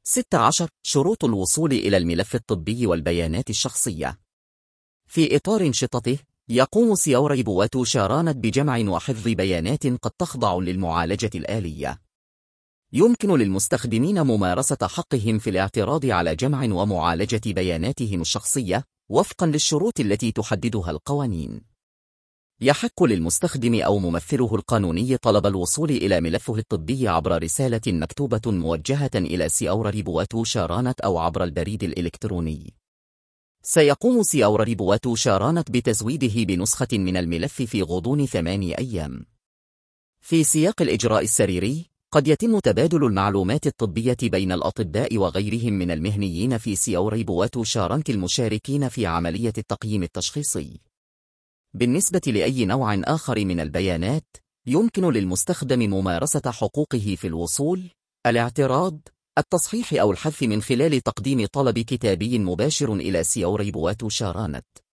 16. شروط الوصول إلى الملف الطبي والبيانات الشخصية. في إطار انشطته، يقوم سيوري بواتو شارانت بجمع وحفظ بيانات قد تخضع للمعالجة الآلية. يمكن للمستخدمين ممارسة حقهم في الاعتراض على جمع ومعالجة بياناتهم الشخصية وفقا للشروط التي تحددها القوانين. يحق للمستخدم أو ممثله القانوني طلب الوصول إلى ملفه الطبي عبر رسالة مكتوبة موجهة إلى سيوري بواتو شارانت أو عبر البريد الإلكتروني. سيقوم سيوري بواتو شارانت بتزويده بنسخة من الملف في غضون 8 أيام. في سياق الإجراء السريري، قد يتم تبادل المعلومات الطبية بين الأطباء وغيرهم من المهنيين في سيوري بواتو شارانت المشاركين في عملية التقييم التشخيصي. بالنسبة لأي نوع آخر من البيانات، يمكن للمستخدم ممارسة حقوقه في الوصول، الاعتراض، التصحيح أو الحذف من خلال تقديم طلب كتابي مباشر إلى سيوري بواتو شارانت.